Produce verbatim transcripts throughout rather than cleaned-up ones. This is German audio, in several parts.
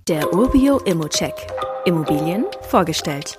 Der Urbio Immocheck. Immobilien vorgestellt.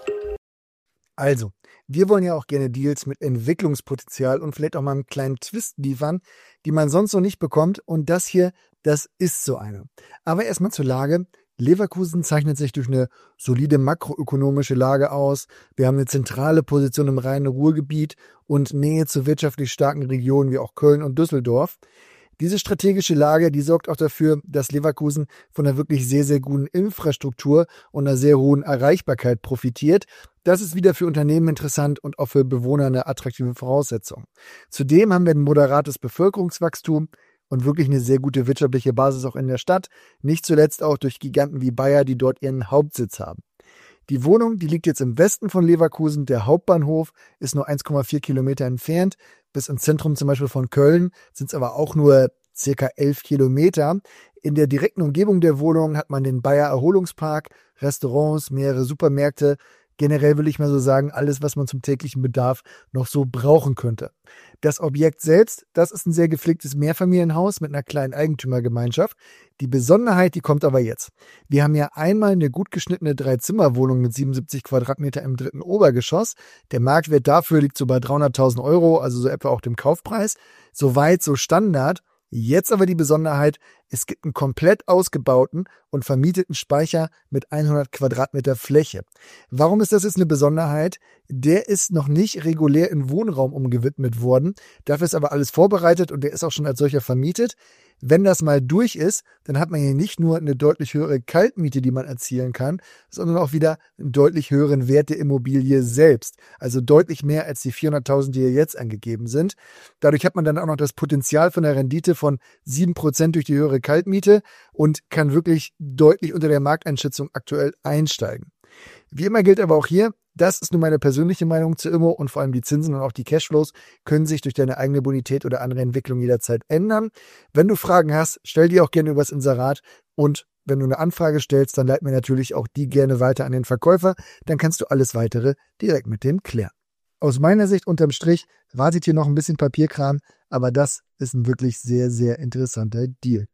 Also, wir wollen ja auch gerne Deals mit Entwicklungspotenzial und vielleicht auch mal einen kleinen Twist liefern, die man sonst so nicht bekommt. Und das hier, das ist so eine. Aber erstmal zur Lage. Leverkusen zeichnet sich durch eine solide makroökonomische Lage aus. Wir haben eine zentrale Position im Rhein-Ruhr-Gebiet und Nähe zu wirtschaftlich starken Regionen wie auch Köln und Düsseldorf. Diese strategische Lage, die sorgt auch dafür, dass Leverkusen von einer wirklich sehr, sehr guten Infrastruktur und einer sehr hohen Erreichbarkeit profitiert. Das ist wieder für Unternehmen interessant und auch für Bewohner eine attraktive Voraussetzung. Zudem haben wir ein moderates Bevölkerungswachstum und wirklich eine sehr gute wirtschaftliche Basis auch in der Stadt. Nicht zuletzt auch durch Giganten wie Bayer, die dort ihren Hauptsitz haben. Die Wohnung, die liegt jetzt im Westen von Leverkusen. Der Hauptbahnhof ist nur eins Komma vier Kilometer entfernt. Bis ins Zentrum zum Beispiel von Köln sind es aber auch nur circa elf Kilometer. In der direkten Umgebung der Wohnung hat man den Bayer Erholungspark, Restaurants, mehrere Supermärkte. Generell will ich mal so sagen, alles, was man zum täglichen Bedarf noch so brauchen könnte. Das Objekt selbst, das ist ein sehr gepflegtes Mehrfamilienhaus mit einer kleinen Eigentümergemeinschaft. Die Besonderheit, die kommt aber jetzt. Wir haben ja einmal eine gut geschnittene Dreizimmerwohnung mit siebenundsiebzig Quadratmeter im dritten Obergeschoss. Der Marktwert dafür liegt so bei dreihunderttausend Euro, also so etwa auch dem Kaufpreis. Soweit, so Standard. Jetzt aber die Besonderheit, es gibt einen komplett ausgebauten und vermieteten Speicher mit hundert Quadratmeter Fläche. Warum ist das jetzt eine Besonderheit? Der ist noch nicht regulär in Wohnraum umgewidmet worden. Dafür ist aber alles vorbereitet und der ist auch schon als solcher vermietet. Wenn das mal durch ist, dann hat man hier nicht nur eine deutlich höhere Kaltmiete, die man erzielen kann, sondern auch wieder einen deutlich höheren Wert der Immobilie selbst. Also deutlich mehr als die vierhunderttausend, die hier jetzt angegeben sind. Dadurch hat man dann auch noch das Potenzial von einer Rendite von sieben Prozent durch die höhere Kaltmiete und kann wirklich deutlich unter der Markteinschätzung aktuell einsteigen. Wie immer gilt aber auch hier, das ist nur meine persönliche Meinung zu Immo und vor allem die Zinsen und auch die Cashflows können sich durch deine eigene Bonität oder andere Entwicklung jederzeit ändern. Wenn du Fragen hast, stell die auch gerne übers Inserat und wenn du eine Anfrage stellst, dann leit mir natürlich auch die gerne weiter an den Verkäufer, dann kannst du alles weitere direkt mit dem klären. Aus meiner Sicht unterm Strich wartet hier noch ein bisschen Papierkram, aber das ist ein wirklich sehr, sehr interessanter Deal.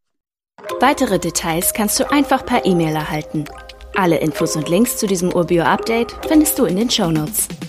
Weitere Details kannst du einfach per E-Mail erhalten. Alle Infos und Links zu diesem Urbio-Update findest du in den Shownotes.